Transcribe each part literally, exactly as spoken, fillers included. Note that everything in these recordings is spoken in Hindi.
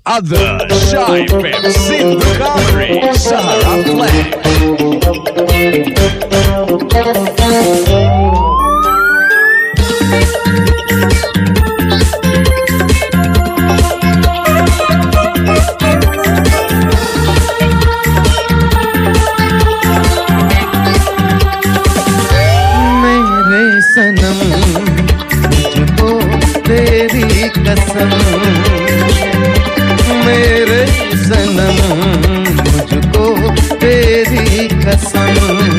Adarsh F M Sindhu Kamari Sahara Flash. मेरे सनम मुझको तेरी कसम, मेरे सनम मुझको तेरी कसम,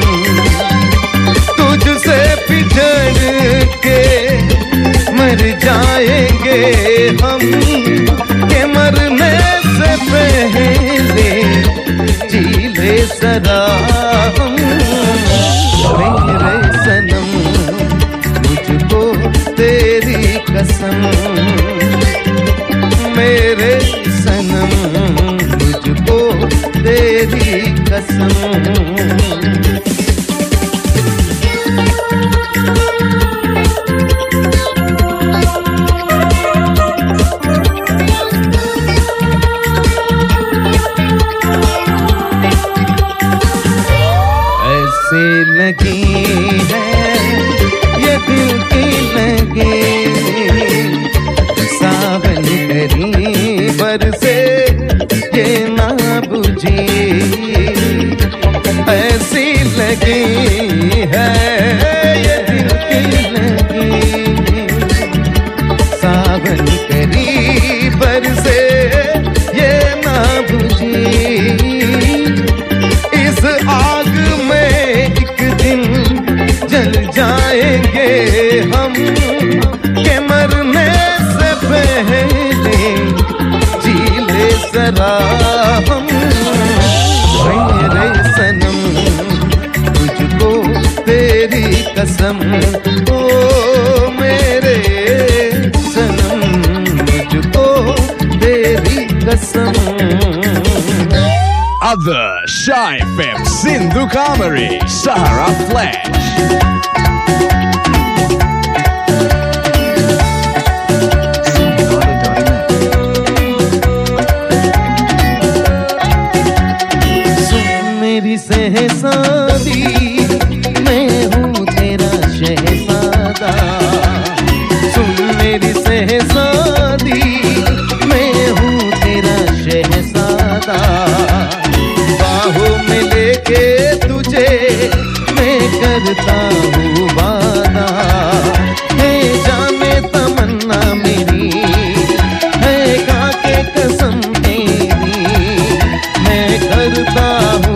तुझसे बिछड़ के मर जाएंगे हम, के मरने से पहले जी ले सदा हम। मेरे सनम मुझको तेरी कसम, मेरे सनम मुझको तेरी कसम। ऐसे लगी है ये दिल की लगी, सावन करी बरसे ये ना बुझी, ऐसी लगी है ये दिल की लगी, सावन करी बरसे ये ना बुझी, इस आग में एक दिन जल जाएंगे हम, के मरने से पहले जी ले जरा हम। मेरे सनम मुझको तेरी कसम, ओ मेरे सनम मुझको तेरी कसम। Adarsh F M Sindhu Kamari Sahara Flash. मेरी सहसादी मैं हूँ तेरा शहजादा, सुन मेरी सहसादी मैं हूँ तेरा शहजादा, बाहों में लेके तुझे मैं करता हूँ वादा, है जाने तमन्ना मेरी है काके कसम तेरी, मैं करता हूँ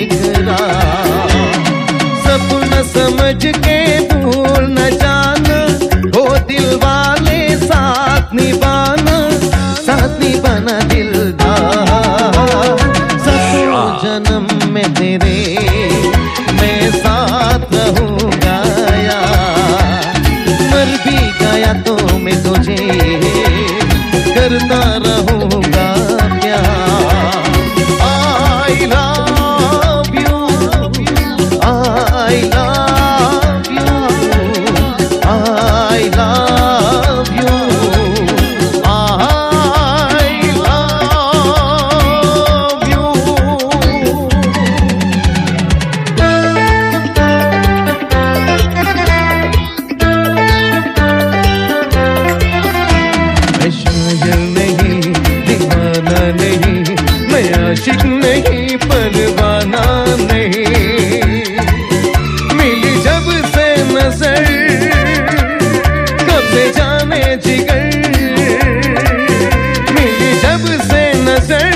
सपना समझ के भूल न जाना, हो दिल वाले साथ निभाना, साथ निभाना दिलदार, ससुर जन्म में तेरे मैं साथ रहूंगा यार, मर भी गया तो मैं तुझे करता रहूंगा प्यार। I love you, I love you, I love you, I love you। मैं शायर नहीं, दीवाना नहीं, मैं आशिक नहीं, परवाना नहीं, मिली जब से नजर कब से जाने जिगर, मिली जब से नजर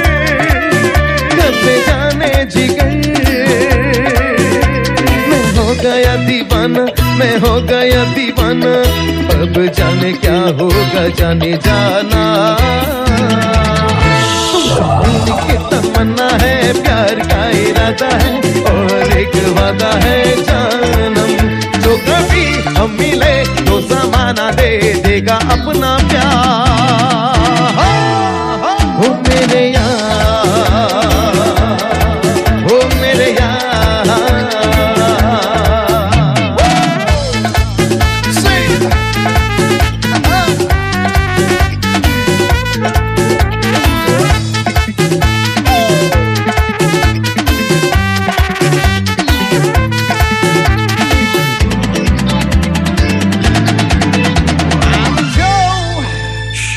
कब से जाने जिगर, मैं हो गया दीवाना, मैं हो गया दीवाना, अब जाने क्या होगा जाने जाना। दिल की तमन्ना है, प्यार का इरादा है, और एक वादा है जानम, जो कभी हम मिले तो ज़माना दे देगा अपना प्यार। हो मेरे यार, हो मेरे यार,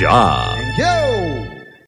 job. Thank you.